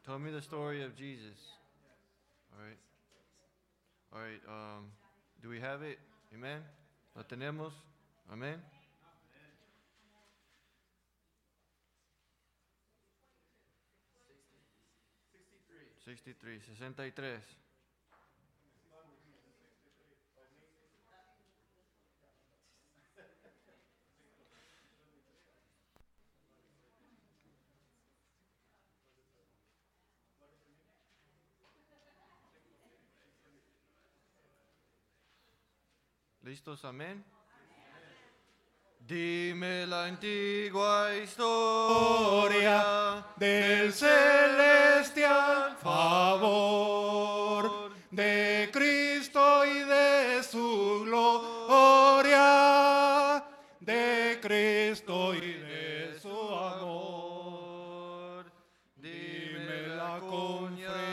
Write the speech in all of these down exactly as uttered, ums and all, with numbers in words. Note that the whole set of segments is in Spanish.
Tell me the story of Jesus. All right. All right. Um, do we have it? Amen. ¿Lo tenemos? Amen. sesenta y tres. sesenta y tres. ¿Listos? Amén. Dime la antigua historia del celestial favor de Cristo y de su gloria, de Cristo y de su amor. Dímela con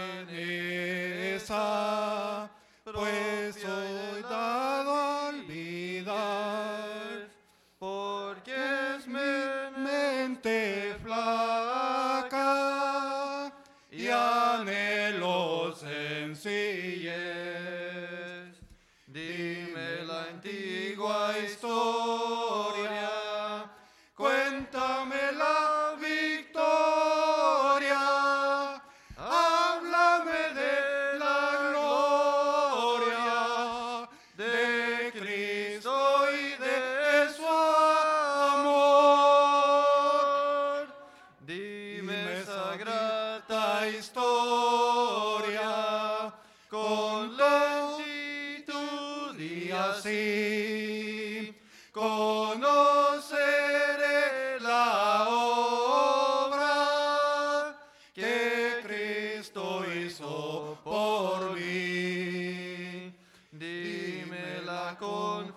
franqueza, pues soy dado a olvidar, porque es mi mente flaca y anhelo sencillez. Dime la antigua historia, cuéntame la victoria, háblame de la gloria de Cristo y de su amor. Dime esa grata historia con lentitud y así conoceré la obra que Cristo hizo por mí. Dímela con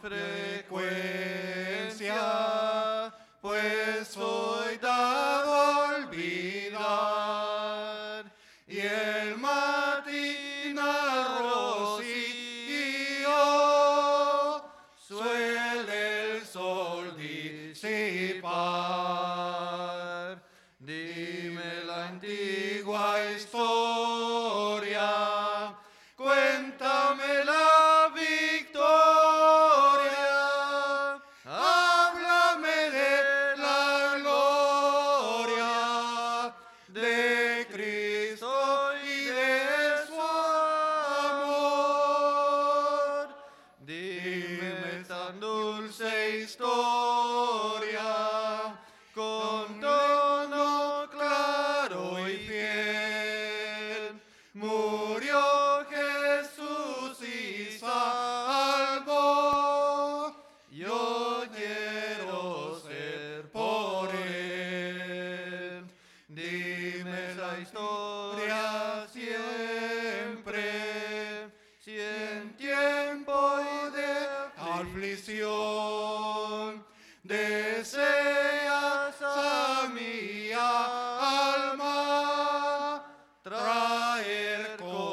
frecuencia, pues soy dado a olvidar, y el matinal rocío suele el sol disipar. Dime la antigua historia, cuéntame la victoria, háblame de la gloria de Cristo y de su amor. Dime tan dulce historia con tono claro y fiel. Murió Jesús y salvó. Yo quiero ser por él. Dime la historia siempre, si en tiempo de aflicción deseas a mi alma traer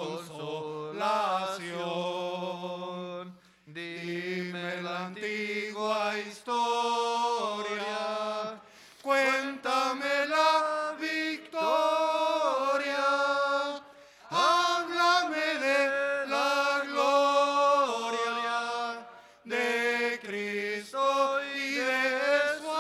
consolación. Dime la antigua historia, cuéntame la victoria, háblame de la gloria de Cristo y de su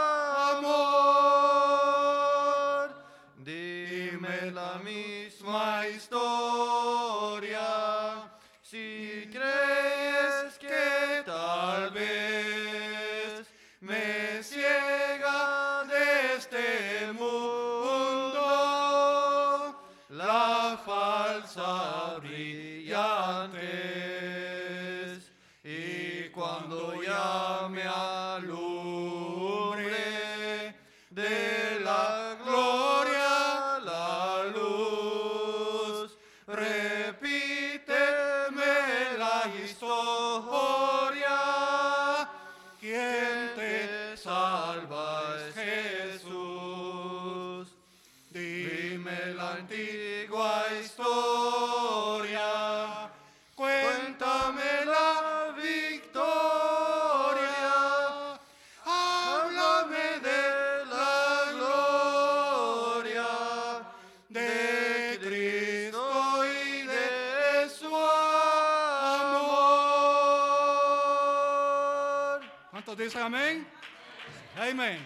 amor. Dime la misma historia, si crees que tal vez me ciega de este mundo la falsa brillantez, y cuando ya me alumbre de la gloria la luz, repíteme la historia, quien te salva es Jesús. Dime la antigua historia, cuéntame la victoria, háblame de la gloria de dice amén? Amén.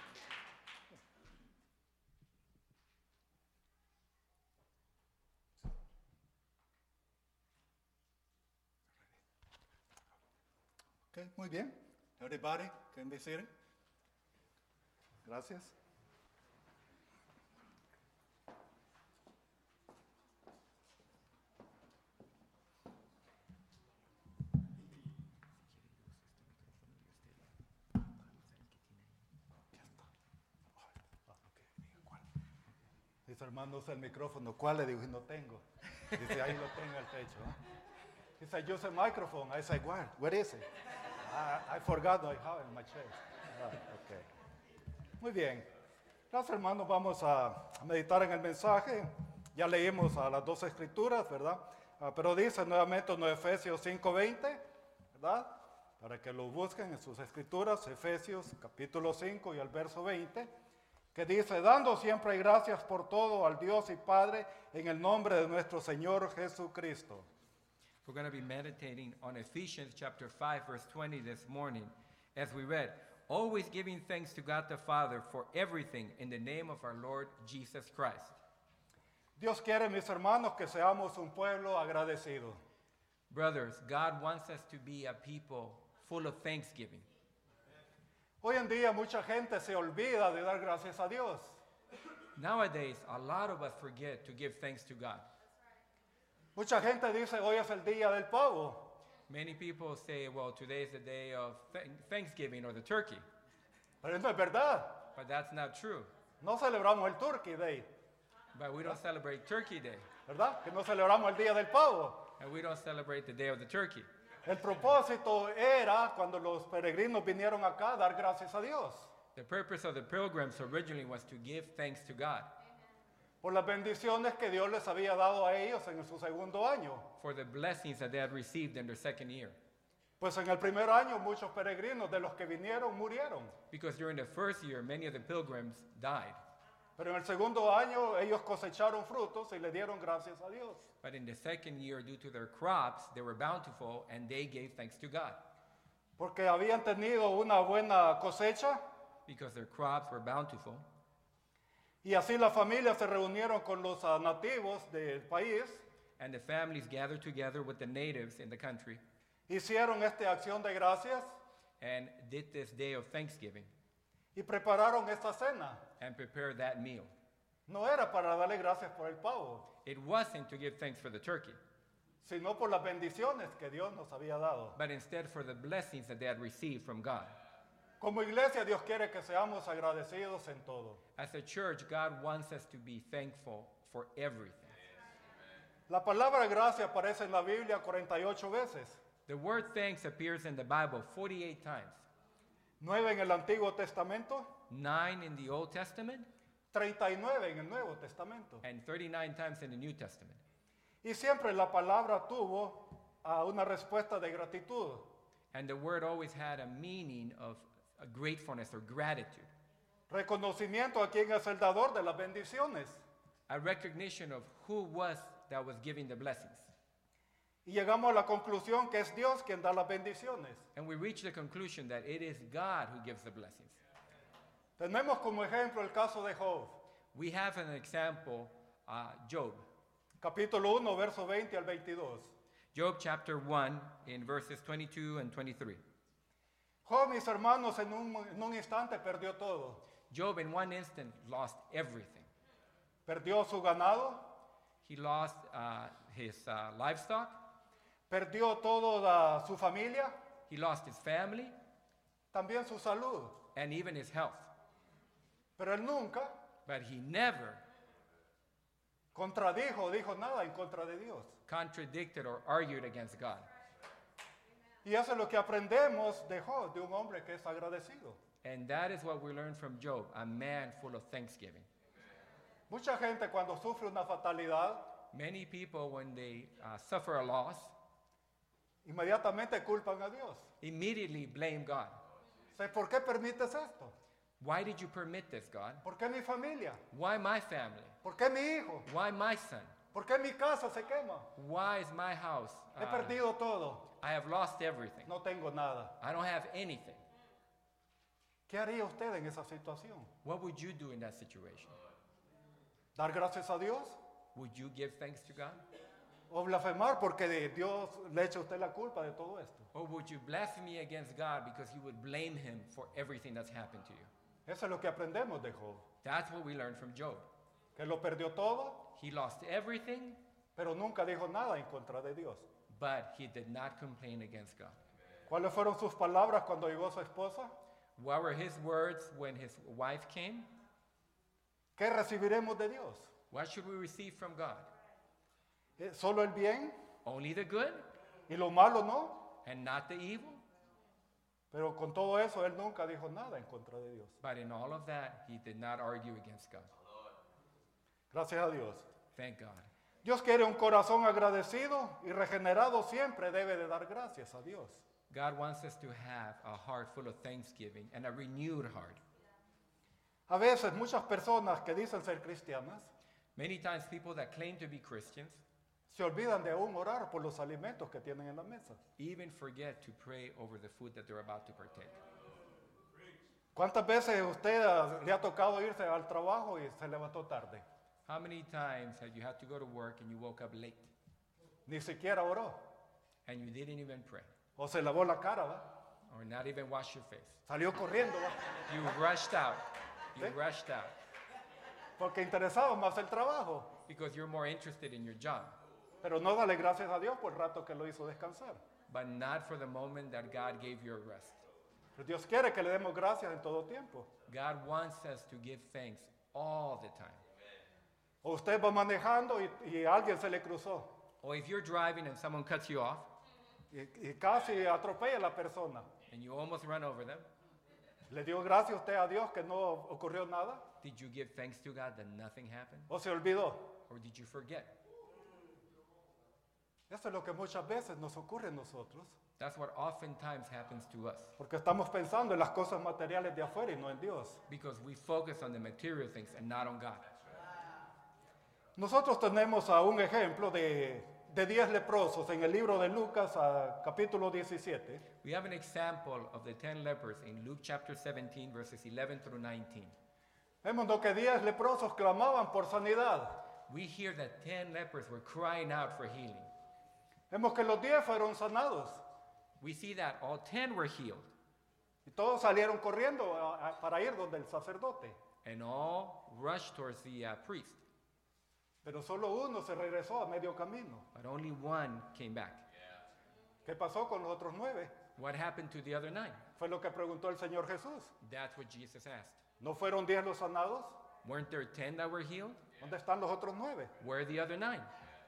Okay, muy bien. Everybody can be seated. Gracias. Dice, hermano, usa el micrófono. ¿Cuál? Le digo, no tengo. Dice, ahí lo tengo al techo. ¿eh? Dice, use a microphone. I say, what? What is it? I, I forgot I have it in my chest. Ah, okay. Muy bien. Gracias, hermanos. Vamos a meditar en el mensaje. Ya leímos a las dos escrituras, ¿verdad? Ah, pero dice nuevamente en Efesios cinco veinte, ¿verdad? Para que lo busquen en sus escrituras, Efesios capítulo cinco y el verso veinte. Que dice, dando siempre gracias por todo al Dios y Padre en el nombre de nuestro Señor Jesucristo. We're going to be meditating on Ephesians chapter five, verse twenty this morning, as we read, always giving thanks to God the Father for everything in the name of our Lord Jesus Christ. Dios quiere, mis hermanos, que seamos un pueblo agradecido. Brothers, God wants us to be a people full of thanksgiving. Hoy en día mucha gente se olvida de dar gracias a Dios. Nowadays, a lot of us forget to give thanks to God. Mucha gente dice, hoy es el día del pavo. Many people say, well, today is the day of th- Thanksgiving or the turkey. Pero no es verdad. But that's not true. No celebramos el Turkey Day, But we don't celebrate Turkey Day. ¿verdad? Que no celebramos el día del pavo. And we don't celebrate the day of the turkey. El propósito era, cuando los peregrinos vinieron acá, dar gracias a Dios. The purpose of the pilgrims originally was to give thanks to God Por las bendiciones que Dios les había dado a ellos en su segundo año. for the blessings that they had received in their second year. Pues en el primer año muchos peregrinos de los que vinieron murieron. Because during the first year, many of the pilgrims died. Pero en el segundo año ellos cosecharon frutos y le dieron gracias a Dios. But in the second year, due to their crops, they were bountiful and they gave thanks to God. Porque habían tenido una buena cosecha Because their crops were bountiful. y así las familias se reunieron con los uh, nativos del país. And the families gathered together with the natives in the country Hicieron esta acción de gracias and did this day of Thanksgiving y prepararon esta cena. and prepared that meal. No era para darle gracias por el pavo, It wasn't to give thanks for the turkey, sino por las bendiciones que Dios nos había dado. but instead for the blessings that they had received from God. Como iglesia, Dios quiere que seamos agradecidos en todo. As a church, God wants us to be thankful for everything. La palabra gracia aparece en la Biblia cuarenta y ocho veces, The word thanks appears in the Bible forty-eight times. nueve en el Antiguo Testamento, Nine in the Old Testament treinta y nueve en el Nuevo Testamento. and thirty-nine times in the New Testament. Y siempre la palabra tuvo ah, una respuesta de gratitud. And the word always had a meaning of a gratefulness or gratitude, Reconocimiento a quien es el dador de las bendiciones. a recognition of who was that was giving the blessings. Y llegamos a la conclusión que es Dios quien da las bendiciones. And we reach the conclusion that it is God who gives the blessings. Tenemos como ejemplo el caso de Job, We have an example, uh, Job. capítulo uno, verso veinte al veintidós. Job chapter one in verses twenty-two and twenty-three. Job, mis hermanos, en un, en un instante perdió todo. Job in one instant lost everything. Perdió su ganado, He lost uh, his uh, livestock. perdió toda su familia, He lost his family también su salud. and even his health. Pero él nunca But he never contradijo o dijo nada en contra de Dios. contradicted or argued against God. Y eso es lo que aprendemos de Job, de un hombre que es agradecido. And that is what we learn from Job, a man full of thanksgiving. Mucha gente cuando sufre una fatalidad, Many people, when they uh, suffer a loss, inmediatamente culpan a Dios. immediately blame God. Sé, ¿por qué permites esto? Why did you permit this, God? ¿Por qué mi familia? Why my family? ¿Por qué mi hijo? Why my son? ¿Por qué mi casa se quema? Why is my house? He uh, perdido todo. I have lost everything. No tengo nada. I don't have anything. ¿Qué haría usted en esa situación? What would you do in that situation? ¿Dar gracias a Dios? Would you give thanks to God? ¿O blasfemar porque de Dios le echa a usted la culpa de todo esto? Or would you blaspheme against God because you would blame him for everything that's happened to you? Eso es lo que aprendemos de Job. That's what we learned from Job. Que lo perdió todo, He lost everything, pero nunca dijo nada en contra de Dios. but he did not complain against God. ¿Cuáles fueron sus palabras cuando llegó su esposa? What were his words when his wife came? ¿Qué recibiremos de Dios? What should we receive from God? ¿Eh, ¿Solo el bien Only the good y lo malo no? and not the evil? Pero con todo eso él nunca dijo nada en contra de Dios. But in all of that, he did not argue against God. Gracias a Dios. Thank God. Dios quiere un corazón agradecido y regenerado, siempre debe de dar gracias a Dios. God wants us to have a heart full of thanksgiving and a renewed heart. A veces muchas personas que dicen ser cristianas Many times people that claim to be Christians se olvidan de aún orar por los alimentos que tienen en la mesa. even forget to pray over the food that they're about to partake. ¿Cuántas veces usted ah, le ha tocado irse al trabajo y se levantó tarde? How many times have you had to go to work and you woke up late Ni siquiera oró. and you didn't even pray O se lavó la cara, ¿va? or not even wash your face? Salió corriendo, ¿va? You rushed out. You ¿Sí? rushed out Porque interesaba más el trabajo. because you're more interested in your job, Pero no dale gracias a Dios por el rato que lo hizo descansar. but not for the moment that God gave you a rest. Pero Dios quiere que le demos gracias en todo tiempo. God wants us to give thanks all the time. O usted va manejando y, y alguien se le cruzó Or if you're driving and someone cuts you off y, y casi atropella a la persona. and you almost run over them, ¿Le dio gracias usted a Dios que no ocurrió nada? did you give thanks to God that nothing happened? ¿O se olvidó? Or did you forget? Eso es lo que muchas veces nos ocurre a nosotros. That's what oftentimes happens to us Porque estamos pensando en las cosas materiales de afuera y no en Dios. because we focus on the material things and not on God. Nosotros tenemos a un ejemplo de, de diez leprosos en el libro de Lucas, a capítulo diecisiete. We have an example of the ten lepers in Luke chapter seventeen, verses eleven through nineteen. Vemos lo que diez leprosos clamaban por sanidad. We hear that ten lepers were crying out for healing. Vemos que los diez fueron sanados We see that all ten were healed, y todos salieron corriendo a- a- para ir donde el sacerdote. and all rushed towards the uh, priest, Pero solo uno se regresó a medio camino. but only one came back. ¿Qué pasó con los otros nueve? What happened to the other nine? Fue lo que preguntó el Señor Jesús. That's what Jesus asked. ¿No fueron diez los sanados? Weren't there ten that were healed? ¿Dónde están los otros nueve? Where are the other nine?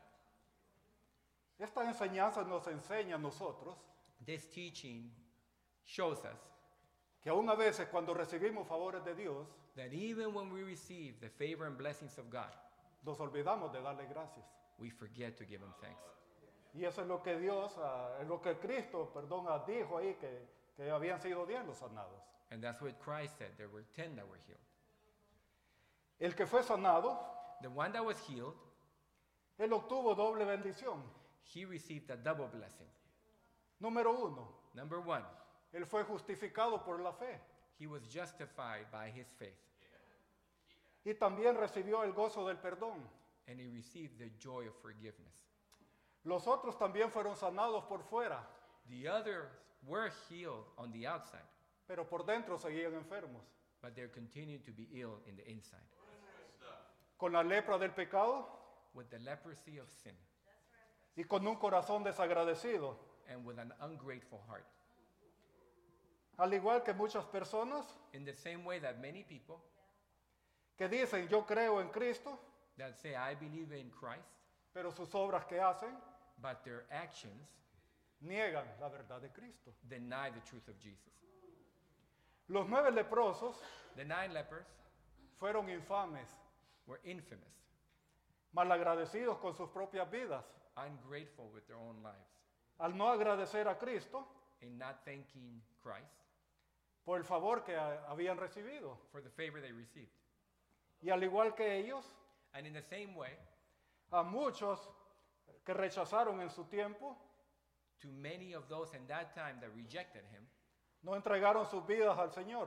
Esta enseñanza nos enseña a nosotros This teaching shows us que aún a veces cuando recibimos favores de Dios, that even when we receive the favor and blessings of God, nos olvidamos de darle gracias. we forget to give Him thanks. Y eso es lo que Dios, ah, es lo que Cristo, perdón, ah, dijo ahí que, que habían sido diez los sanados. And that's what Christ said. There were ten that were healed. El que fue sanado, The one that was healed, él obtuvo doble bendición. he received a double blessing. Número uno, Number one, él fue justificado por la fe he was justified by his faith, y también recibió el gozo del perdón. and he received the joy of forgiveness. Los otros también fueron sanados por fuera, The others were healed on the outside, pero por dentro seguían enfermos. but they continued to be ill in the inside, Con la lepra del pecado with the leprosy of sin y con un corazón desagradecido. and with an ungrateful heart. Al igual que muchas personas In the same way that many people que dicen yo creo en Cristo, that say, I believe in Christ, pero sus obras que hacen but their actions niegan la verdad de Cristo. deny the truth of Jesus. Los nueve leprosos The nine lepers fueron infames, were infamous, malagradecidos con sus propias vidas, ungrateful with their own lives, al no agradecer a Cristo in not thanking Christ por el favor que ah, habían recibido. for the favor they received. Y al igual que ellos, And in the same way, a muchos que rechazaron en su tiempo, to many of those in that time that rejected him, no entregaron sus vidas al Señor.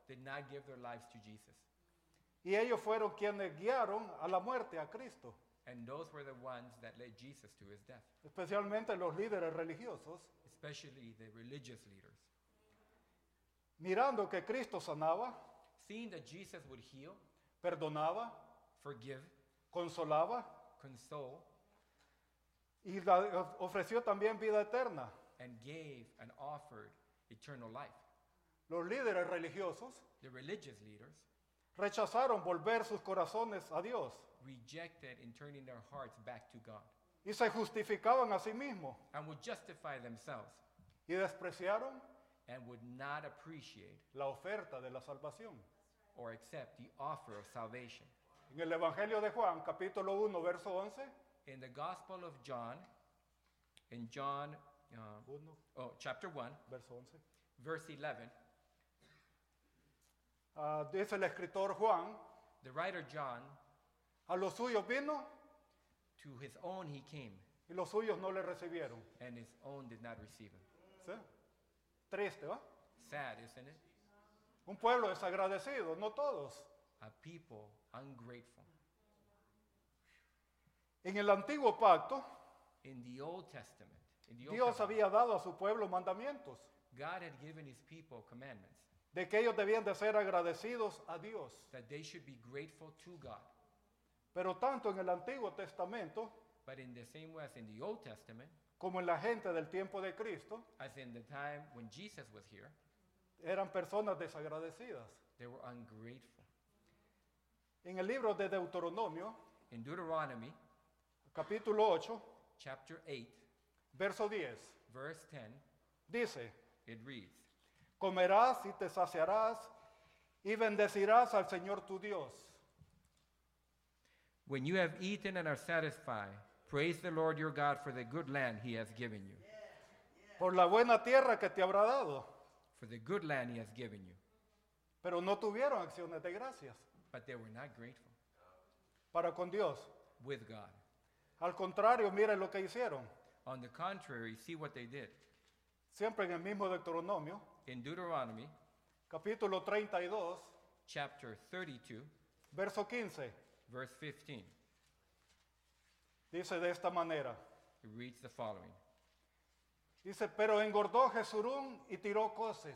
did not give their lives to Jesus. Y ellos fueron quienes guiaron a la muerte a Cristo, And those were the ones that led Jesus to his death, especialmente los líderes religiosos, especially the religious leaders. mirando que Cristo sanaba, Seeing that Jesus would heal, perdonaba, forgive, consolaba console, y la- ofreció también vida eterna. and gave and offered eternal life. Los líderes religiosos The religious leaders rechazaron volver sus corazones a Dios rejected in turning their hearts back to God y se justificaban a sí mismos and would justify themselves y despreciaron and would not appreciate la oferta de la salvación. or accept the offer of salvation. En el Evangelio de Juan, capítulo uno, verso once, In the Gospel of John, in John, uh, uno, oh, chapter one, verso once, verse eleven, ah, dice el escritor Juan, the writer John, a los suyos vino to his own he came, y los suyos no le recibieron. and his own did not receive him. ¿Sí? Triste, ¿va? Sad, isn't it? Un pueblo desagradecido, no todos. A people ungrateful. En el antiguo pacto, In the Old Testament, in the Old Dios Covenant, había dado a su pueblo mandamientos God had given his people commandments de que ellos debían de ser agradecidos a Dios. that they should be grateful to God. Pero tanto en el Antiguo Testamento But in the same way as in the Old Testament, como en la gente del tiempo de Cristo, as in the time when Jesus was here, eran personas desagradecidas. they were ungrateful. En el libro de Deuteronomio, In Deuteronomy capítulo ocho, chapter eight, verso diez, verse ten, dice, it reads, comerás y te saciarás y bendecirás al Señor tu Dios. when you have eaten and are satisfied, praise the Lord your God for the good land he has given you. Por la buena tierra que te habrá dado. For the good land he has given you. Pero no tuvieron acciones de gracias But they were not grateful para con Dios. with God. Al contrario, miren lo que hicieron. On the contrary, see what they did. Siempre en el mismo Deuteronomio, In Deuteronomy capítulo treinta y dos, chapter thirty-two, verso quince, verse fifteen, dice de esta manera. it reads the following. Dice, pero engordó Jesurún y tiró coces.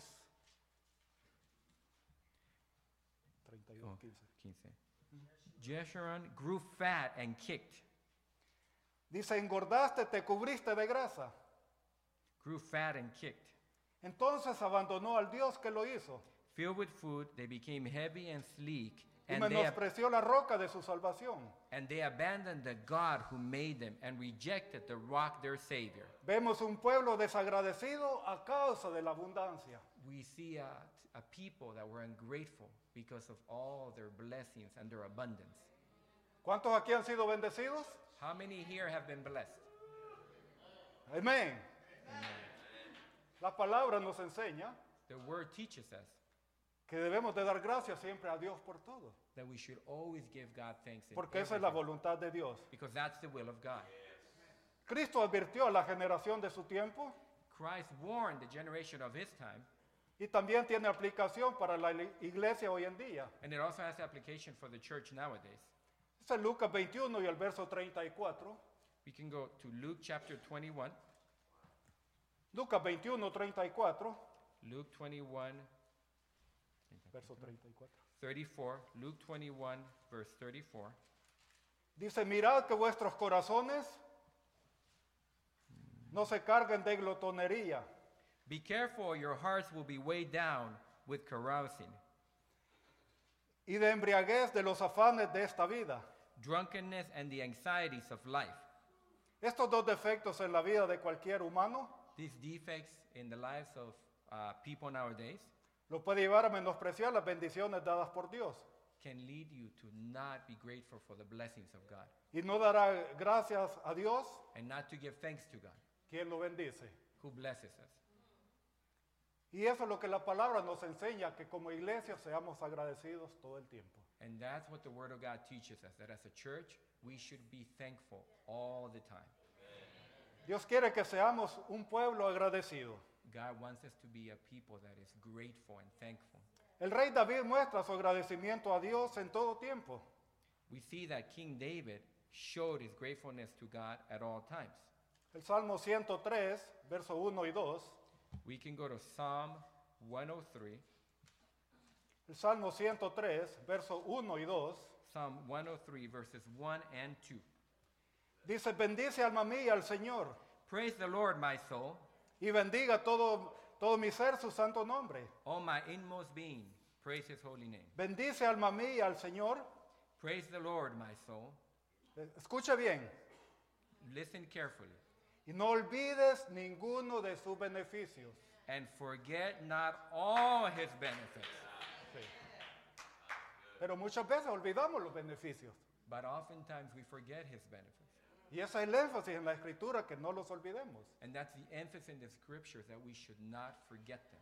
treinta y dos, Oh, quince. quince. Jeshurun grew fat and kicked. Dice, engordaste, te cubriste de grasa. Grew fat and kicked. Entonces abandonó al Dios que lo hizo Filled with food, they became heavy and sleek, y and they, ab- menospreció la roca de su salvación. and they abandoned the God who made them and rejected the rock their Savior. Vemos un pueblo desagradecido a causa de la abundancia. We see a, a people that were ungrateful because of all their blessings and their abundance. ¿Cuántos aquí han sido bendecidos? How many here have been blessed? Amén. La palabra nos enseña The word teaches us que debemos de dar gracias siempre a Dios por todo, that we should always give God thanks in porque esa es la everything, voluntad de Dios. because that's the will of God. Cristo advirtió a la generación de su tiempo Christ warned the generation of his time, y también tiene aplicación para la iglesia hoy en día. and it also has application for the church nowadays. Es en Lucas veintiuno y el verso treinta y cuatro. We can go to Luke chapter twenty-one. Lucas veintiuno, treinta y cuatro. Luke twenty-one, Verso treinta y cuatro. thirty-four. Luke twenty-one, verse thirty-four. Dice, mirad que vuestros corazones no se carguen de glotonería Be careful, or your hearts will be weighed down with carousing, y de embriaguez de los afanes de esta vida. drunkenness, and the anxieties of life. Estos dos defectos en la vida de cualquier humano These defects in the lives of uh, people nowadays lo puede llevar a menospreciar las bendiciones dadas por Dios can lead you to not be grateful for the blessings of God y no dará gracias a Dios and not to give thanks to God, quien lo bendice. who blesses us. Y eso es lo que la palabra nos enseña, que como iglesia seamos agradecidos todo el tiempo. And that's what the Word of God teaches us, that as a church, we should be thankful all the time. Dios quiere que seamos un pueblo agradecido. God wants us to be a people that is grateful and thankful. El rey David muestra su agradecimiento a Dios en todo tiempo. We see that King David showed his gratefulness to God at all times. El Salmo ciento tres, verso uno y dos. We can go to Psalm one oh three. El Salmo ciento tres, verso uno y dos. Psalm one oh three, verses one and two. Dice, bendice alma mía al Señor Praise the Lord, my soul, y bendiga todo, todo mi ser su santo nombre. all my inmost being. Praise his holy name. Bendice alma mía al Señor. Praise the Lord, my soul. Escuche bien. Listen carefully. Y no olvides ninguno de sus beneficios. And forget not all his benefits. Sí. Pero muchas veces olvidamos los beneficios. But oftentimes we forget his benefits. Y ese es el énfasis en la escritura, que no los olvidemos. And that's the emphasis in the scriptures, that we should not forget them.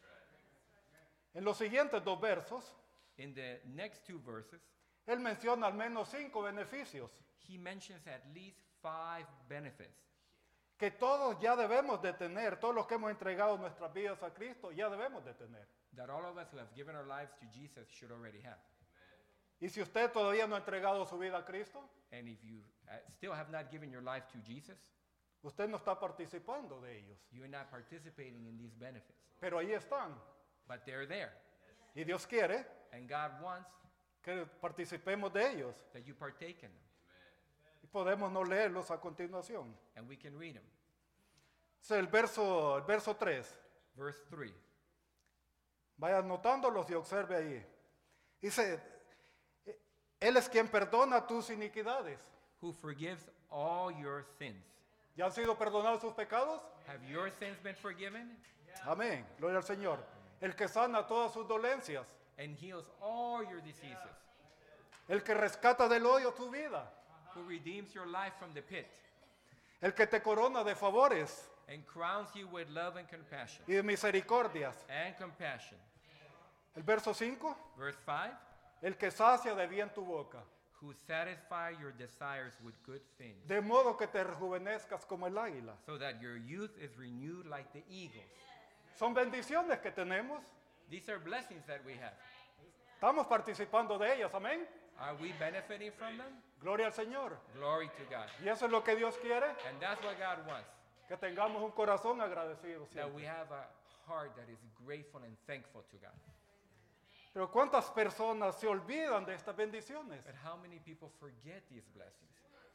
En los siguientes dos versos, In the next two verses, él menciona al menos cinco beneficios he mentions at least five benefits que todos ya debemos de tener, todos los que hemos entregado nuestras vidas a Cristo, ya debemos de tener. that all of us who have given our lives to Jesus should already have. Y si usted todavía no ha entregado su vida a Cristo, And if you uh, still have not given your life to Jesus, usted no está participando de ellos. you're not participating in these benefits. Pero ahí están. But they're there. Y Dios quiere And God wants que participemos de ellos. that you partake in them. Y podemos no leerlos a continuación. And we can read them. Es el verso, el verso tres. Verse three. Vaya anotándolos y observe ahí. Dice, Él es quien perdona tus iniquidades. Who forgives all your sins. ¿Ya han sido perdonados sus pecados? Have your sins been forgiven? Amén. Gloria al Señor. El que sana todas sus dolencias. And heals all your diseases. El que rescata del hoyo tu vida. Who redeems your life from the pit. El que te corona de favores And crowns you with love and compassion. y de misericordias. And compassion. El verso cinco. Verse five. El que sacia de bien tu boca. Who satisfy your desires with good things. De modo que te rejuvenezcas como el águila. So that your youth is renewed like the eagles. Son bendiciones que tenemos. These are blessings that we have. Estamos participando de ellas. Amén. Are we benefiting from them? Gloria al Señor. Glory to God. Y eso es lo que Dios quiere. And that's what God wants. Que tengamos un corazón agradecido That we siempre. have a heart that is grateful and thankful to God. Pero ¿cuántas personas se olvidan de estas bendiciones? But how many people forget these blessings?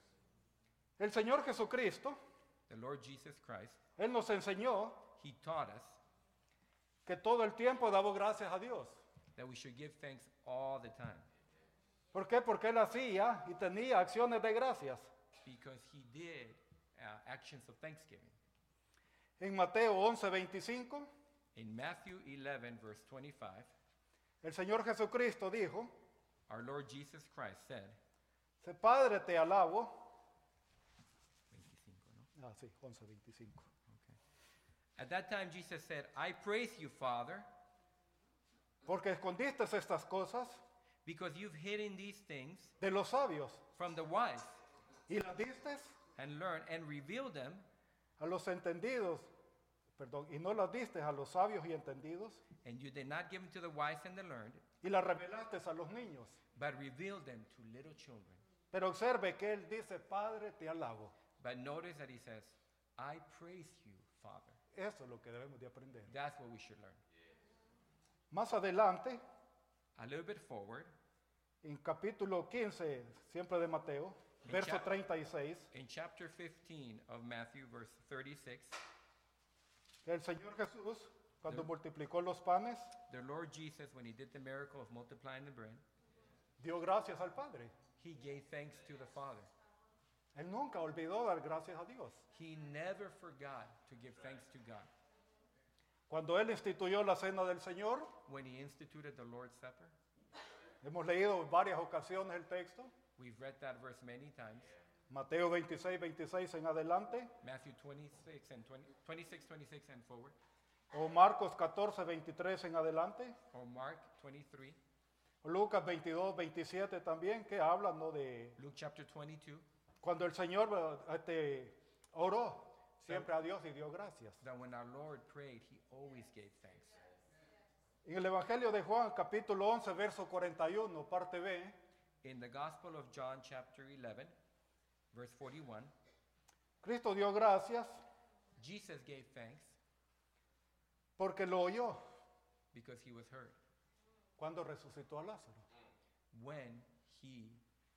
El Señor Jesucristo, The Lord Jesus Christ, Él nos enseñó he taught us que todo el tiempo damos gracias a Dios. that we should give thanks all the time. ¿Por qué? Porque Él hacía y tenía acciones de gracias. Because he did uh, actions of thanksgiving. En Mateo once veinticinco, In Matthew eleven, verse twenty-five, el Señor Jesucristo dijo, our Lord Jesus Christ said, "Se Padre, te alabo." twenty-five, no? Ah, sí, once veinticinco. At that time, Jesus said, I praise you, Father, Porque escondiste estas cosas because you've hidden these things de los sabios from the wise y las diste and learned and revealed them a los entendidos, perdón, y no las diste a los sabios y entendidos and you did not give them to the wise and the learned, y las revelaste a los niños. but revealed them to little children. Pero observe que Él dice, Padre, te alabo. But notice that he says, I praise you, Father. Eso es lo que debemos de aprender. That's what we should learn. Más adelante, A little bit forward, en capítulo quince, siempre de Mateo, En verso chap- treinta y seis, in chapter fifteen of Matthew, verse thirty-six, el Señor Jesús, cuando Sí. multiplicó los panes, the Lord Jesus, when he did the miracle of multiplying the bread, dio gracias al Padre. he gave thanks to the Father. Él nunca olvidó dar gracias a Dios. He never forgot to give thanks to God. Cuando Él instituyó la cena del Señor, When he instituted the Lord's Supper, hemos leído en varias ocasiones el texto, we've read that verse many times. Mateo veintiséis, veintiséis en adelante, Matthew twenty-six and twenty, twenty-six, twenty-six and forward, o Marcos catorce, veintitrés en adelante, or Mark twenty-three, o Lucas veintidós, veintisiete también, que hablan, ¿no?, de Luke chapter twenty-two, cuando el Señor eh, este, oró siempre a Dios y dio gracias. that when our Lord prayed, he always gave thanks. En el Evangelio de Juan, capítulo once, verso cuarenta y uno, parte B, In the Gospel of John, chapter eleven, verse forty-one, Cristo dio gracias Jesus gave thanks porque lo oyó because he was heard cuando resucitó a Lázaro. when he,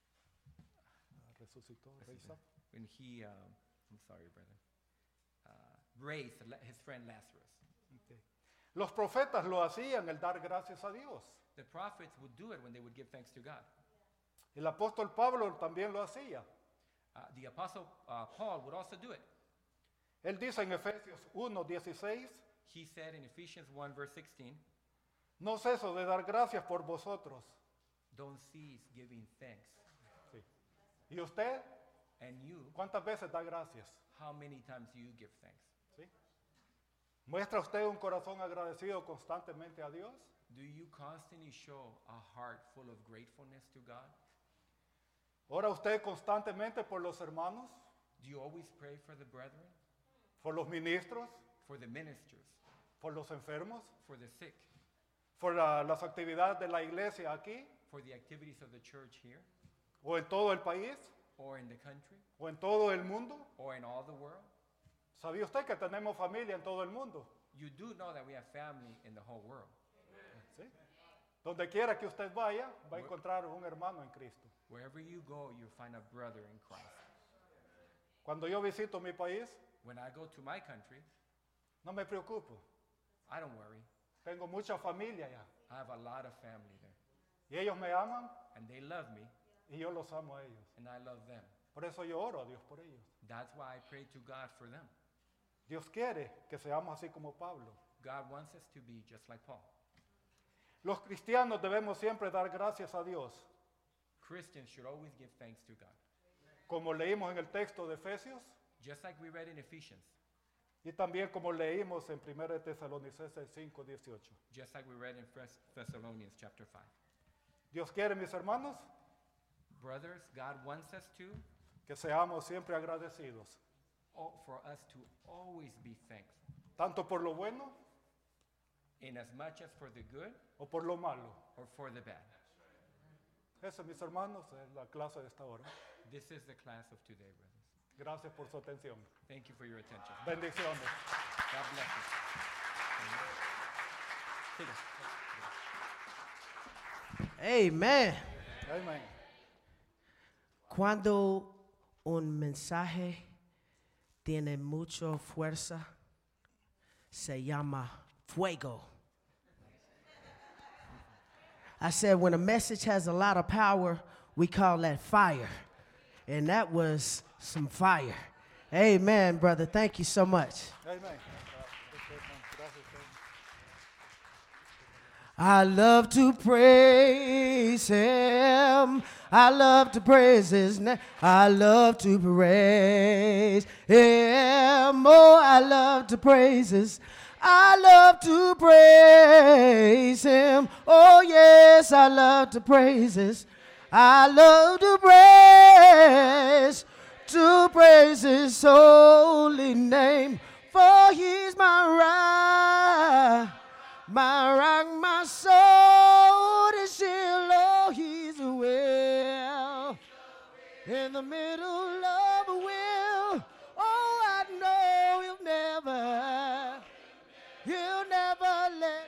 Resucitó, raised up. when he, um, I'm sorry, brother, uh, raised la- his friend Lazarus. Okay. Los profetas lo hacían, el dar gracias a Dios. The prophets would do it when they would give thanks to God. El apóstol Pablo también lo hacía. Uh, the apostle uh, Paul would also do it. Él dice en Efesios uno, dieciséis, He said in Ephesians one, verse sixteen, no ceso de dar gracias por vosotros. don't cease giving thanks. Sí. ¿Y usted And you, cuántas veces da gracias? how many times do you give thanks? ¿Sí? ¿Muestra usted un corazón agradecido constantemente a Dios? Do you constantly show a heart full of gratefulness to God? ¿Ora usted constantemente por los hermanos, Do you always pray for the brethren, por los ministros, for the ministers, por los enfermos, for the sick, por la- las actividades de la iglesia aquí for the activities of the church here, o en todo el país or in the country, o en todo el mundo? or in all the world? ¿Sabía usted que tenemos familia en todo el mundo? You do know that we have family in the whole world. ¿Sí? Donde quiera que usted vaya, va a encontrar un hermano en Cristo. Wherever you go, you find a brother in Christ. Cuando yo visito mi país, When I go to my country, no me preocupo. I don't worry. Tengo mucha familia allá. I have a lot of family there. Y ellos me aman And they love me, y yo los amo a ellos. and I love them. Por eso yo oro a Dios por ellos. That's why I pray to God for them. Dios quiere que seamos así como Pablo. God wants us to be just like Paul. Los cristianos debemos siempre dar gracias a Dios. Christians should always give thanks to God. Como leímos en el texto de Efesios Just like we read in Ephesians, y también como leímos en primera de Tesalonicenses cinco, dieciocho. just like we read in First Thessalonians chapter five. Dios quiere, mis hermanos, Brothers, God wants us to, que seamos siempre agradecidos, oh, for us to always be thankful, tanto por lo bueno in as much as for the good o por lo malo. or for the bad. Eso, mis hermanos, es la clase de esta hora. This is the class of today, brothers. Gracias por su atención. Thank you for your attention. Bendiciones. God bless you. Amen. Amén. Cuando un mensaje tiene mucha fuerza, se llama fuego. I said when a message has a lot of power, we call that fire. And that was some fire. Amen, brother. Thank you so much. Amén. I love to praise him. I love to praise his name. I love to praise him. Oh, I love to praise his. I love to praise him. Oh, yes, I love to praise his. I love to praise, to praise his holy name. For he's my rock. My rock, my soul to shield, oh, he's a well in the middle of a will. Oh, I know he'll never, he'll never let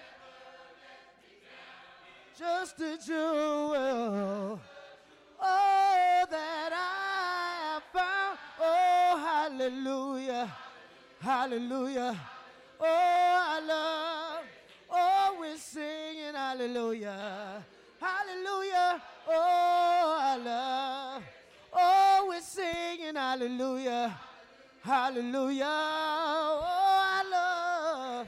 just a jewel, oh, that I have found. Oh, hallelujah, hallelujah. Oh, I love. Oh, we're singing hallelujah, hallelujah. Oh, I love. Oh, we're singing hallelujah, hallelujah. Oh, I love.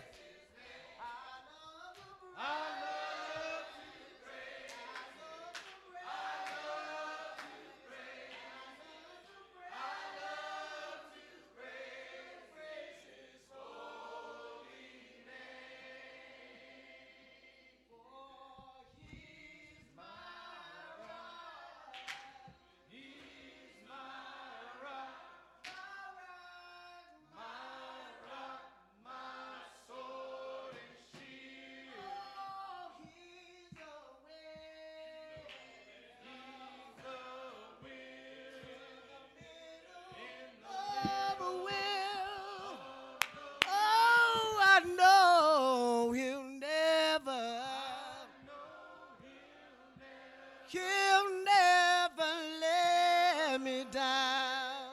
He'll never let me down.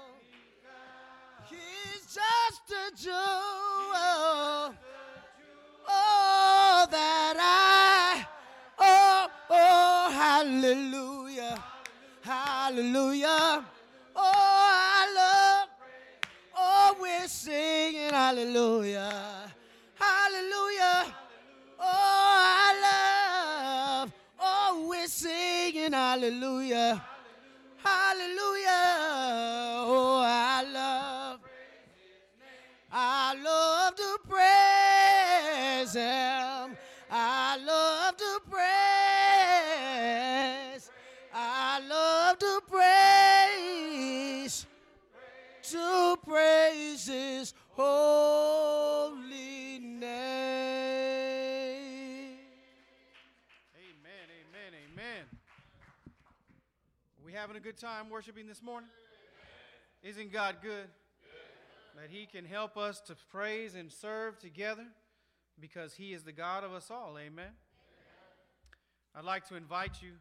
He's just a jewel. Oh, that I, oh, oh, hallelujah, hallelujah. Oh, I love, oh, we're singing hallelujah, hallelujah. Oh, I love, oh, we're singing hallelujah, hallelujah. Oh, I love, I love to praise him. I love to praise. I love to praise. To praise his holy name. Amen, amen, amen. Are we having a good time worshiping this morning? Isn't God good? That he can help us to praise and serve together because he is the God of us all. Amen. I'd like to invite you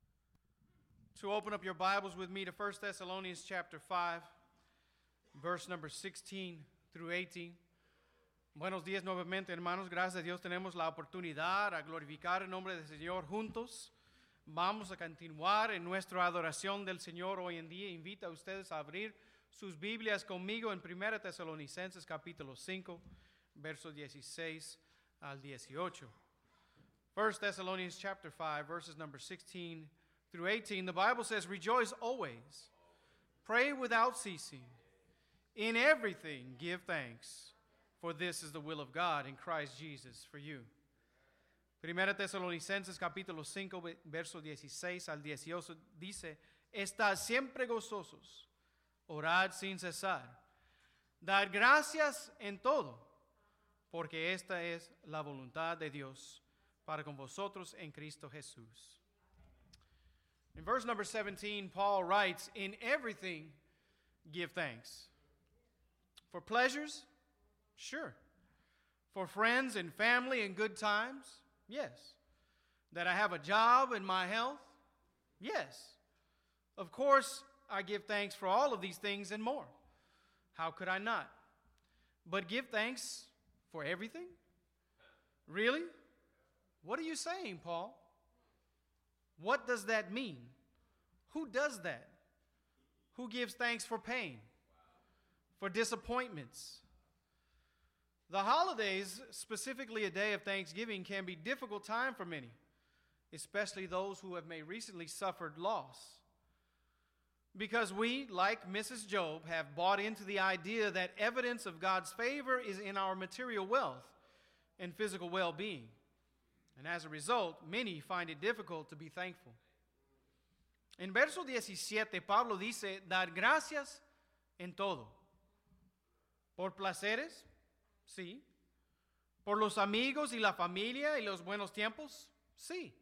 to open up your Bibles with me to First Thessalonians chapter five, verse number sixteen through eighteen. Buenos días nuevamente, hermanos. Gracias a Dios tenemos la oportunidad a glorificar el nombre del Señor juntos. Vamos a continuar en nuestra adoración del Señor hoy en día. Invito a ustedes a abrir sus Biblias conmigo en Primera Tesalonicenses capítulo cinco, versos dieciséis al dieciocho. First Thessalonians chapter five, verses number sixteen through eighteen. The Bible says, "Rejoice always, pray without ceasing, in everything give thanks, for this is the will of God in Christ Jesus for you." Primera Tesalonicenses capítulo cinco, verso dieciséis al dieciocho dice, "Estad siempre gozosos, orad sin cesar, dad gracias en todo, porque esta es la voluntad de Dios para con vosotros en Cristo Jesús." In verse number seventeen, Paul writes, "In everything give thanks. For pleasures? Sure. For friends and family and good times? Yes. That I have a job and my health? Yes. Of course, I give thanks for all of these things and more. How could I not? But give thanks for everything? Really? What are you saying, Paul? What does that mean? Who does that? Who gives thanks for pain? For disappointments? The holidays, specifically a day of Thanksgiving, can be a difficult time for many, especially those who have may recently suffered loss. Because we, like Missus Job, have bought into the idea that evidence of God's favor is in our material wealth and physical well-being. And as a result, many find it difficult to be thankful. En verso diecisiete, Pablo dice, "Dar gracias en todo." ¿Por placeres? Sí. ¿Por los amigos y la familia y los buenos tiempos? Sí.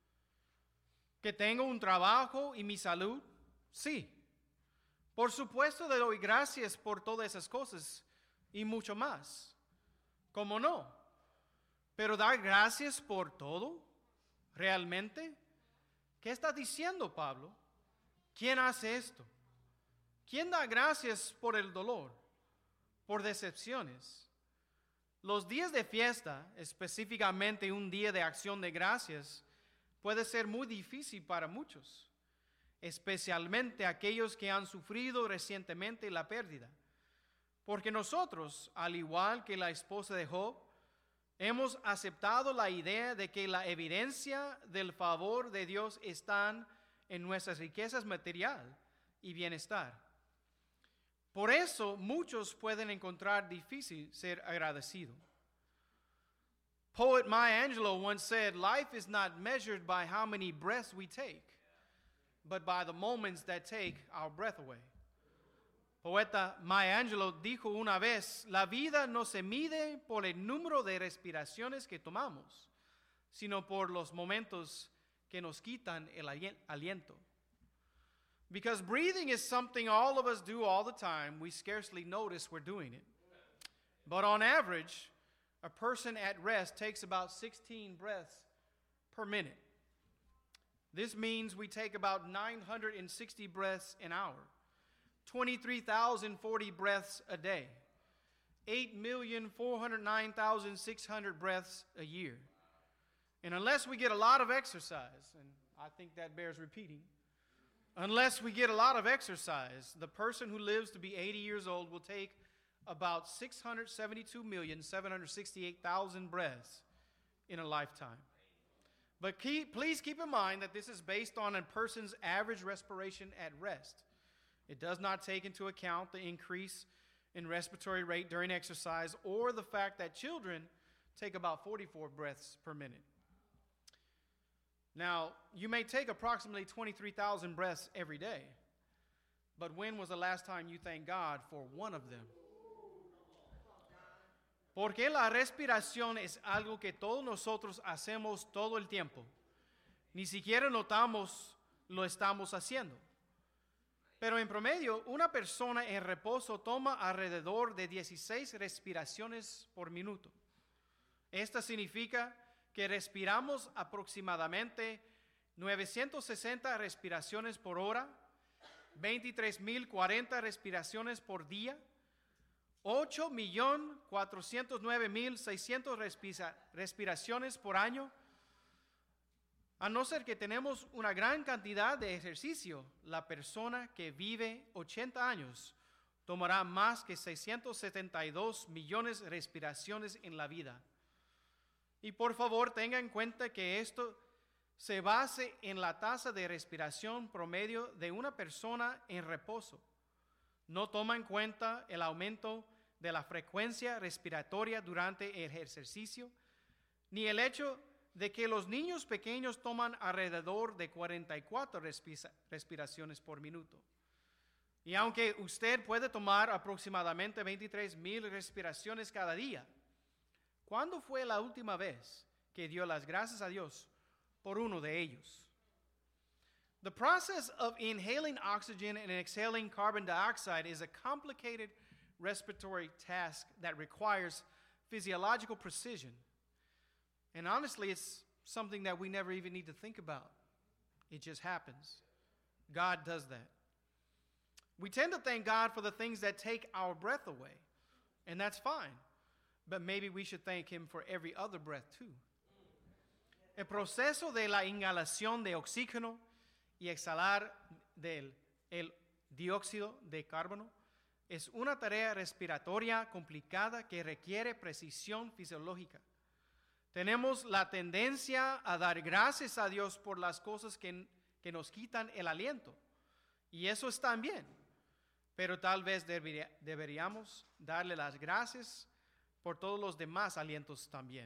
¿Que tengo un trabajo y mi salud? Sí. Por supuesto le doy gracias por todas esas cosas y mucho más. ¿Cómo no? Pero dar gracias por todo, ¿realmente? ¿Qué está diciendo Pablo? ¿Quién hace esto? ¿Quién da gracias por el dolor, por decepciones? Los días de fiesta, específicamente un día de acción de gracias, puede ser muy difícil para muchos, especialmente aquellos que han sufrido recientemente la pérdida. Porque nosotros, al igual que la esposa de Job, hemos aceptado la idea de que la evidencia del favor de Dios está en nuestras riquezas material y bienestar. Por eso muchos pueden encontrar difícil ser agradecido. Poet Maya Angelou once said, "Life is not measured by how many breaths we take, but by the moments that take our breath away." Poeta Maya Angelou dijo una vez, "La vida no se mide por el número de respiraciones que tomamos, sino por los momentos que nos quitan el aliento." Because breathing is something all of us do all the time, we scarcely notice we're doing it. But on average, a person at rest takes about sixteen breaths per minute. This means we take about nine hundred sixty breaths an hour, twenty-three thousand forty breaths a day, eight million four hundred nine thousand six hundred breaths a year. And unless we get a lot of exercise, and I think that bears repeating, unless we get a lot of exercise, the person who lives to be eighty years old will take about six hundred seventy-two million seven hundred sixty-eight thousand breaths in a lifetime. But keep, please keep in mind that this is based on a person's average respiration at rest. It does not take into account the increase in respiratory rate during exercise or the fact that children take about forty-four breaths per minute. Now, you may take approximately twenty-three thousand breaths every day, but when was the last time you thanked God for one of them? Porque la respiración es algo que todos nosotros hacemos todo el tiempo. Ni siquiera notamos lo estamos haciendo. Pero en promedio, una persona en reposo toma alrededor de dieciséis respiraciones por minuto. Esto significa que respiramos aproximadamente novecientas sesenta respiraciones por hora, veintitrés mil cuarenta respiraciones por día, ocho millones cuatrocientos nueve mil seiscientas respiraciones por año. A no ser que tenemos una gran cantidad de ejercicio, la persona que vive ochenta años tomará más que seiscientos setenta y dos millones de respiraciones en la vida. Y por favor, tenga en cuenta que esto se base en la tasa de respiración promedio de una persona en reposo. No toma en cuenta el aumento de la frecuencia respiratoria durante el ejercicio, ni el hecho de que los niños pequeños toman alrededor de cuarenta y cuatro respira- respiraciones por minuto. Y aunque usted puede tomar aproximadamente veintitrés mil respiraciones cada día, ¿cuándo fue la última vez que dio las gracias a Dios por uno de ellos? The process of inhaling oxygen and exhaling carbon dioxide is a complicated respiratory task that requires physiological precision. And honestly, it's something that we never even need to think about. It just happens. God does that. We tend to thank God for the things that take our breath away, and that's fine. But maybe we should thank Him for every other breath too. El proceso de la inhalación de oxígeno y exhalar del el dióxido de carbono es una tarea respiratoria complicada que requiere precisión fisiológica. Tenemos la tendencia a dar gracias a Dios por las cosas que, que nos quitan el aliento. Y eso está bien. Pero tal vez debería, deberíamos darle las gracias por todos los demás alientos también.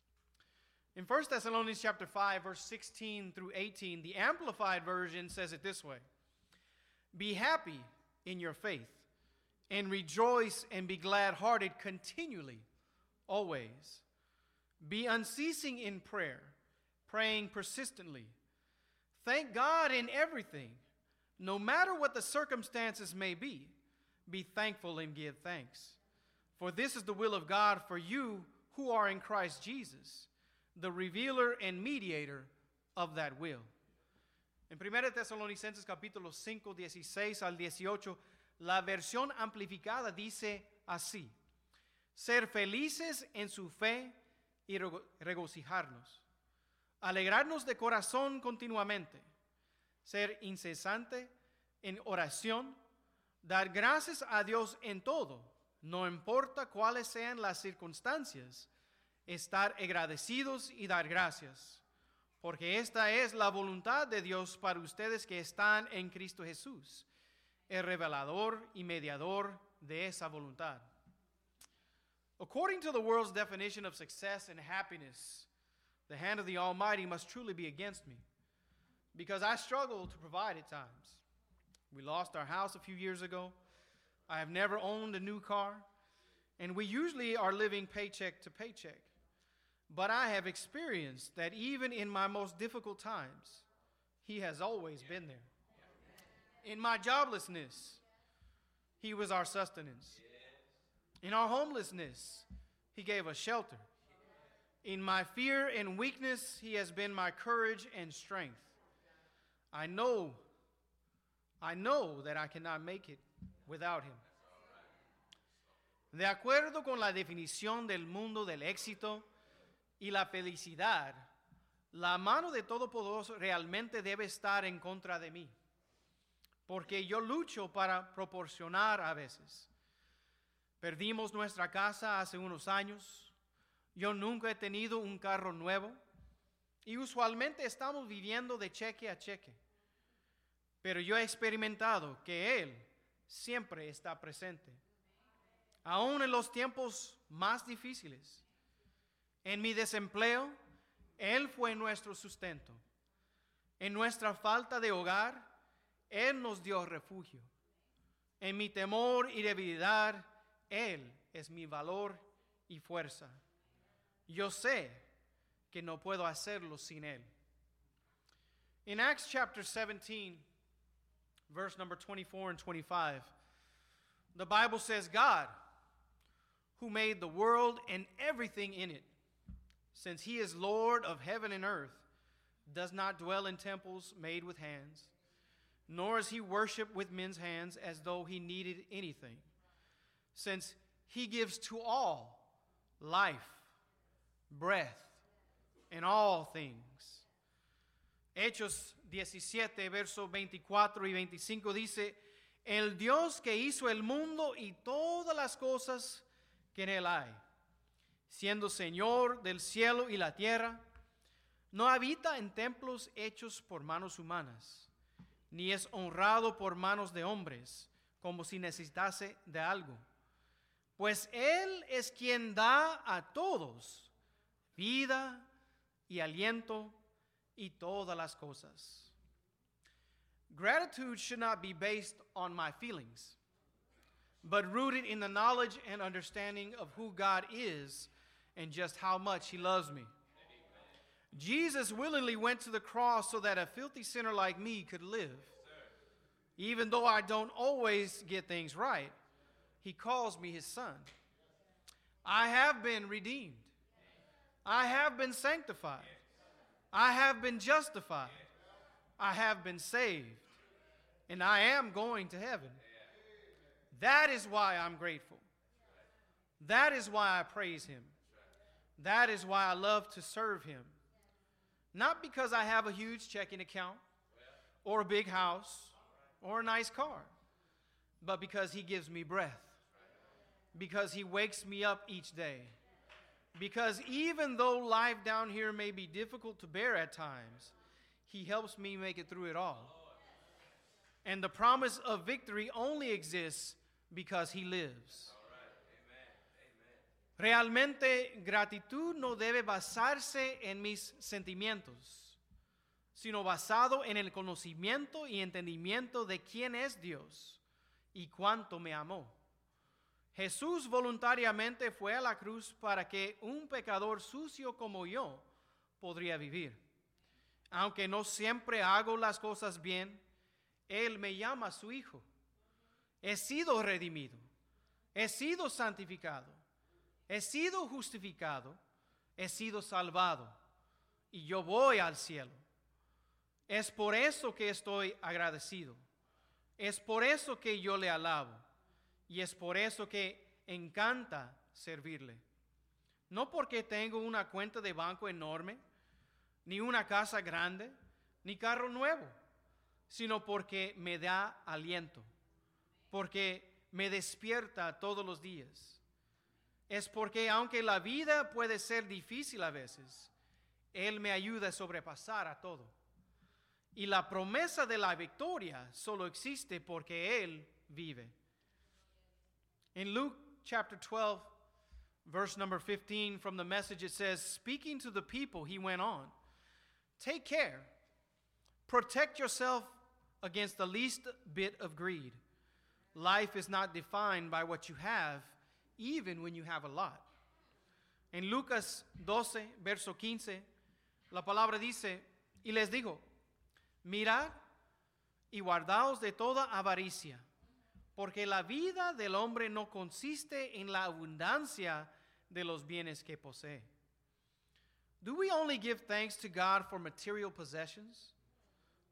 In First Thessalonians chapter five, verse sixteen through eighteen, the Amplified Version says it this way: Be happy in your faith, and rejoice and be glad-hearted continually, always. Be unceasing in prayer, praying persistently. Thank God in everything, no matter what the circumstances may be. Be thankful and give thanks. For this is the will of God for you who are in Christ Jesus, the revealer and mediator of that will. En Primera Tesalonicenses capítulo cinco, dieciséis al dieciocho, la versión amplificada dice así: Ser felices en su fe y regocijarnos, alegrarnos de corazón continuamente, ser incesante en oración, dar gracias a Dios en todo, no importa cuáles sean las circunstancias, estar agradecidos y dar gracias, porque esta es la voluntad de Dios para ustedes que están en Cristo Jesús, el revelador y mediador de esa voluntad. According to the world's definition of success and happiness, the hand of the Almighty must truly be against me, because I struggle to provide at times. We lost our house a few years ago. I have never owned a new car, and we usually are living paycheck to paycheck. But I have experienced that even in my most difficult times, He has always been there. In my joblessness, He was our sustenance. In our homelessness, He gave us shelter. In my fear and weakness, He has been my courage and strength. I know, I know that I cannot make it without him. De acuerdo con la definición del mundo del éxito y la felicidad, la mano de Todopoderoso realmente debe estar en contra de mí, porque yo lucho para proporcionar a veces. Perdimos nuestra casa hace unos años. Yo nunca he tenido un carro nuevo y usualmente estamos viviendo de cheque a cheque. Pero yo he experimentado que Él siempre está presente. Aún en los tiempos más difíciles, en mi desempleo, Él fue nuestro sustento. En nuestra falta de hogar, Él nos dio refugio. En mi temor y debilidad, Él es mi valor y fuerza. Yo sé que no puedo hacerlo sin Él. In Acts chapter seventeen, verse number twenty-four and twenty-five, the Bible says, God, who made the world and everything in it, since he is Lord of heaven and earth, does not dwell in temples made with hands, nor is he worshipped with men's hands as though he needed anything, since he gives to all life, breath, and all things. Hechos diecisiete, versos veinticuatro y veinticinco dice, el Dios que hizo el mundo y todas las cosas que en él hay, siendo Señor del cielo y la tierra, no habita en templos hechos por manos humanas, ni es honrado por manos de hombres, como si necesitase de algo. Pues Él es quien da a todos vida y aliento y todas las cosas. Gratitude should not be based on my feelings, but rooted in the knowledge and understanding of who God is and just how much He loves me. Jesus willingly went to the cross so that a filthy sinner like me could live. Even though I don't always get things right, He calls me His son. I have been redeemed. I have been sanctified. I have been justified. I have been saved. And I am going to heaven. That is why I'm grateful. That is why I praise Him. That is why I love to serve Him. Not because I have a huge checking account or a big house or a nice car, but because He gives me breath. Because He wakes me up each day. Because even though life down here may be difficult to bear at times, He helps me make it through it all. And the promise of victory only exists because He lives. Realmente, gratitud no debe basarse en mis sentimientos, sino basado en el conocimiento y entendimiento de quién es Dios y cuánto me amó. Jesús voluntariamente fue a la cruz para que un pecador sucio como yo podría vivir. Aunque no siempre hago las cosas bien, Él me llama su hijo. He sido redimido, he sido santificado, he sido justificado, he sido salvado y yo voy al cielo. Es por eso que estoy agradecido. Es por eso que yo le alabo. Y es por eso que encanta servirle. No porque tengo una cuenta de banco enorme, ni una casa grande, ni carro nuevo, sino porque me da aliento, porque me despierta todos los días. Es porque aunque la vida puede ser difícil a veces, Él me ayuda a sobrepasar a todo. Y la promesa de la victoria solo existe porque Él vive. In Luke chapter twelve, verse number fifteen from the Message, it says, speaking to the people, He went on, take care, protect yourself against the least bit of greed. Life is not defined by what you have, even when you have a lot. En Lucas doce, verso quince, la palabra dice, y les dijo, mirad y guardaos de toda avaricia, porque la vida del hombre no consiste en la abundancia de los bienes que posee. Do we only give thanks to God for material possessions?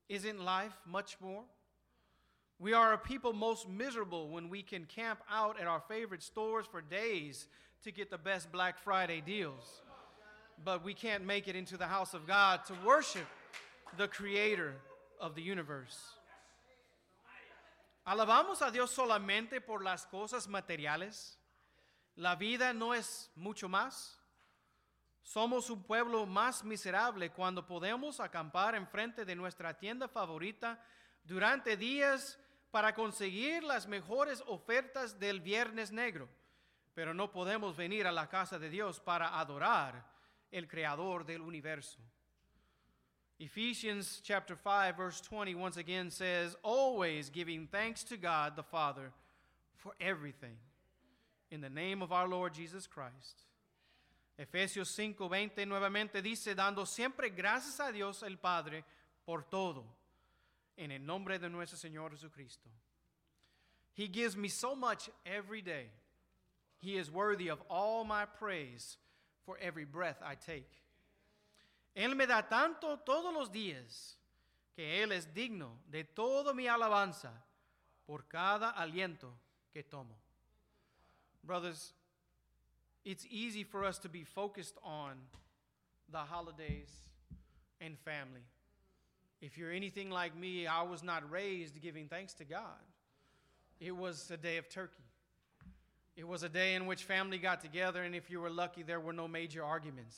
Isn't life much more? We are a people most miserable when we can camp out at our favorite stores for days to get the best Black Friday deals. But we can't make it into the house of God to worship the Creator of the universe. ¿Alabamos a Dios solamente por las cosas materiales? ¿La vida no es mucho más? Somos un pueblo más miserable cuando podemos acampar enfrente de nuestra tienda favorita durante días para conseguir las mejores ofertas del Viernes Negro, pero no podemos venir a la casa de Dios para adorar el Creador del universo. Ephesians chapter five verse twenty once again says, always giving thanks to God the Father for everything, in the name of our Lord Jesus Christ. Efesios cinco veinte nuevamente dice, dando siempre gracias a Dios el Padre por todo, en el nombre de nuestro Señor Jesucristo. He gives me so much every day. He is worthy of all my praise for every breath I take. Él me da tanto todos los días que Él es digno de toda mi alabanza por cada aliento que tomo. Brothers, it's easy for us to be focused on the holidays and family. If you're anything like me, I was not raised giving thanks to God. It was a day of turkey. It was a day in which family got together, and if you were lucky, there were no major arguments.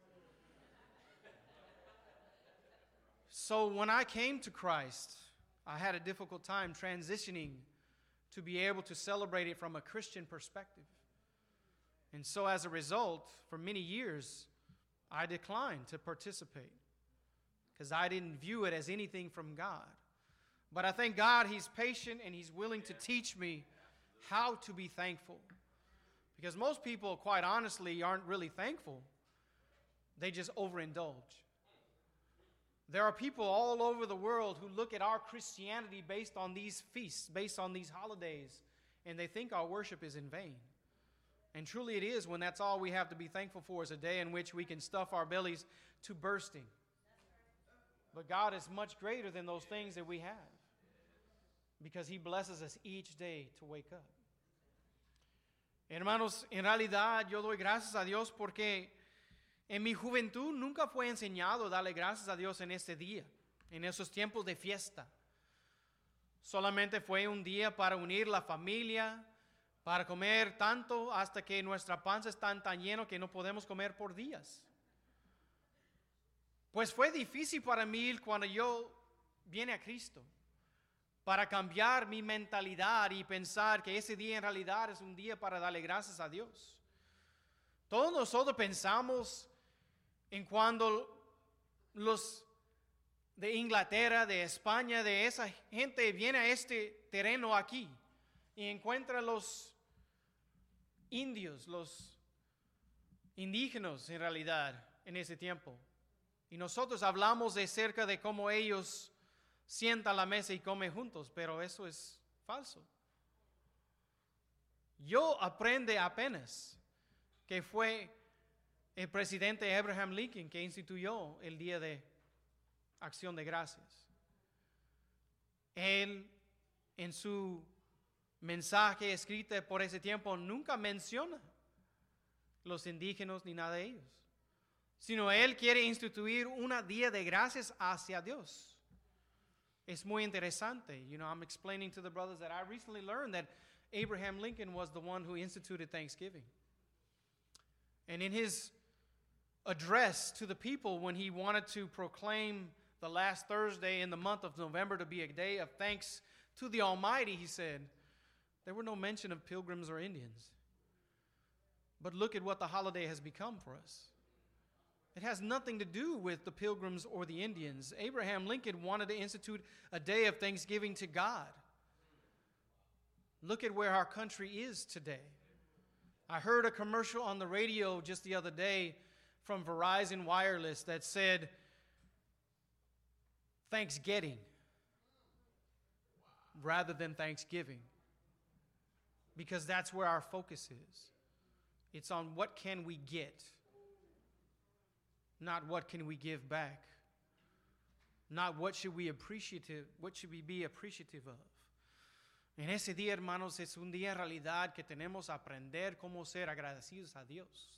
So when I came to Christ, I had a difficult time transitioning to be able to celebrate it from a Christian perspective. And so as a result, for many years, I declined to participate because I didn't view it as anything from God. But I thank God He's patient and He's willing to teach me how to be thankful. Because most people, quite honestly, aren't really thankful. They just overindulge. There are people all over the world who look at our Christianity based on these feasts, based on these holidays, and they think our worship is in vain. And truly it is when that's all we have to be thankful for is a day in which we can stuff our bellies to bursting. But God is much greater than those things that we have because He blesses us each day to wake up. Hermanos, en realidad yo doy gracias a Dios porque en mi juventud nunca fue enseñado darle gracias a Dios en este día, en esos tiempos de fiesta. Solamente fue un día para unir la familia, para comer tanto hasta que nuestra panza está tan llena que no podemos comer por días. Pues fue difícil para mí cuando yo vine a Cristo, para cambiar mi mentalidad y pensar que ese día en realidad es un día para darle gracias a Dios. Todos nosotros pensamos en cuando los de Inglaterra, de España, de esa gente viene a este terreno aquí y encuentra los indios, los indígenas en realidad en ese tiempo. Y nosotros hablamos de cerca de cómo ellos sientan a la mesa y comen juntos, pero eso es falso. Yo aprendí apenas que fue el presidente Abraham Lincoln que instituyó el Día de Acción de Gracias. Él, en su mensaje escrito por ese tiempo, nunca menciona los indígenas ni nada de ellos, sino él quiere instituir una Día de Gracias hacia Dios. Es muy interesante. You know, I'm explaining to the brothers that I recently learned that Abraham Lincoln was the one who instituted Thanksgiving. And in his address to the people when he wanted to proclaim the last Thursday in the month of November to be a day of thanks to the Almighty, he said, there were no mention of pilgrims or Indians. But look at what the holiday has become for us. It has nothing to do with the pilgrims or the Indians. Abraham Lincoln wanted to institute a day of thanksgiving to God. Look at where our country is today. I heard a commercial on the radio just the other day from Verizon Wireless that said, Thanksgiving, rather than Thanksgiving, because that's where our focus is. It's on what can we get, not what can we give back. not what should we appreciative, what should we be appreciative of. En ese día, hermanos, es un día en realidad que tenemos que aprender cómo ser agradecidos a Dios.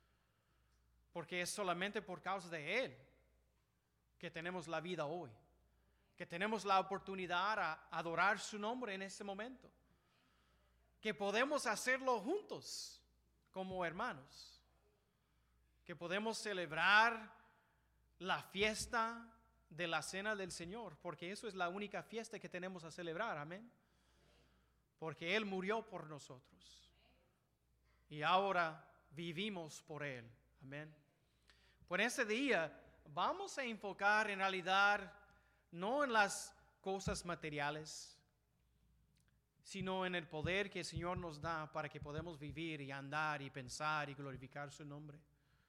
Porque es solamente por causa de Él que tenemos la vida hoy. Que tenemos la oportunidad a adorar su nombre en este momento. Que podemos hacerlo juntos como hermanos. Que podemos celebrar la fiesta de la cena del Señor. Porque eso es la única fiesta que tenemos a celebrar. Amén. Porque Él murió por nosotros. Y ahora vivimos por Él. Amén. Por ese día vamos a enfocar en realidad no en las cosas materiales, sino en el poder que el Señor nos da para que podamos vivir y andar y pensar y glorificar su nombre.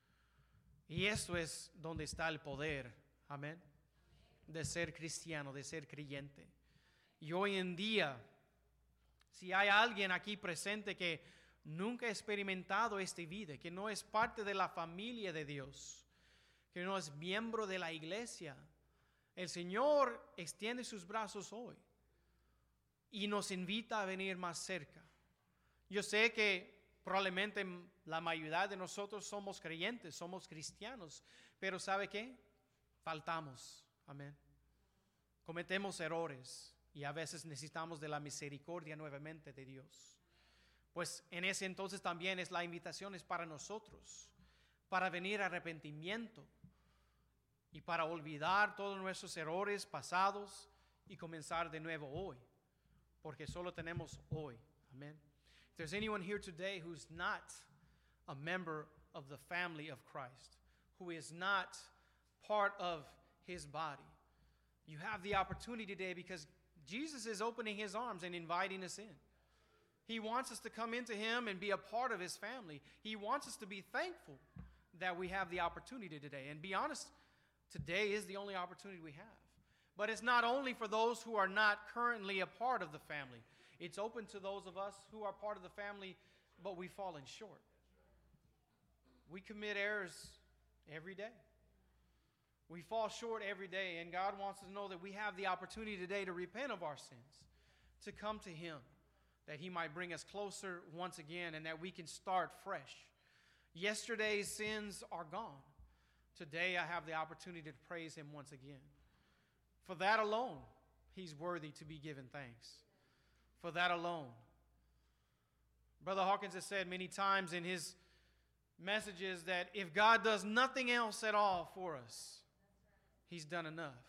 Y eso es donde está el poder. Amén. De ser cristiano, de ser creyente. Y hoy en día, si hay alguien aquí presente que nunca ha experimentado esta vida, que no es parte de la familia de Dios, que no es miembro de la iglesia, el Señor extiende sus brazos hoy y nos invita a venir más cerca. Yo sé que probablemente la mayoría de nosotros somos creyentes, somos cristianos, pero ¿sabe qué? Faltamos, amén. Cometemos errores. Y a veces necesitamos de la misericordia nuevamente de Dios. Pues en ese entonces también es la invitación es para nosotros, para venir a arrepentimiento y para olvidar todos nuestros errores pasados y comenzar de nuevo hoy, porque solo tenemos hoy. Amén. If there's anyone here today who's not a member of the family of Christ, who is not part of His body, you have the opportunity today because Jesus is opening His arms and inviting us in. He wants us to come into Him and be a part of His family. He wants us to be thankful that we have the opportunity today. And be honest, today is the only opportunity we have. But it's not only for those who are not currently a part of the family. It's open to those of us who are part of the family, but we've fallen short. We commit errors every day. We fall short every day, and God wants us to know that we have the opportunity today to repent of our sins, to come to Him, that He might bring us closer once again, and that we can start fresh. Yesterday's sins are gone. Today I have the opportunity to praise Him once again. For that alone, He's worthy to be given thanks. For that alone. Brother Hawkins has said many times in his messages that if God does nothing else at all for us, He's done enough.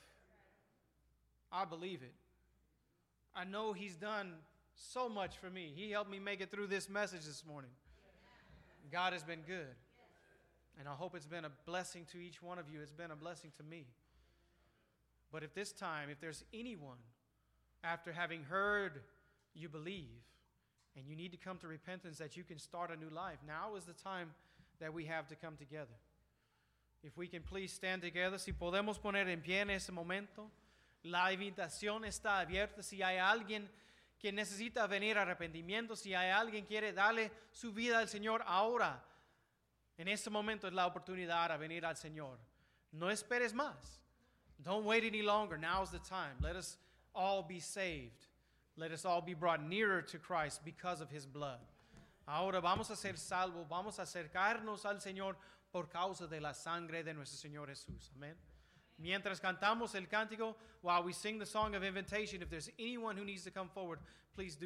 I believe it. I know He's done so much for me. He helped me make it through this message this morning. God has been good. And I hope it's been a blessing to each one of you. It's been a blessing to me. But if this time, if there's anyone, after having heard, you believe, and you need to come to repentance that you can start a new life, now is the time that we have to come together. If we can please stand together, si podemos poner en pie en ese momento, la invitación está abierta. Si hay alguien que necesita venir a arrepentimiento, si hay alguien que quiere darle su vida al Señor ahora, en este momento es la oportunidad a venir al Señor. No esperes más. Don't wait any longer. Now's the time. Let us all be saved. Let us all be brought nearer to Christ because of His blood. Ahora vamos a ser salvos, vamos a acercarnos al Señor por causa de la sangre de nuestro Señor Jesús. Amén. Mientras cantamos el cántico, while we sing the song of invitation, if there's anyone who needs to come forward, please do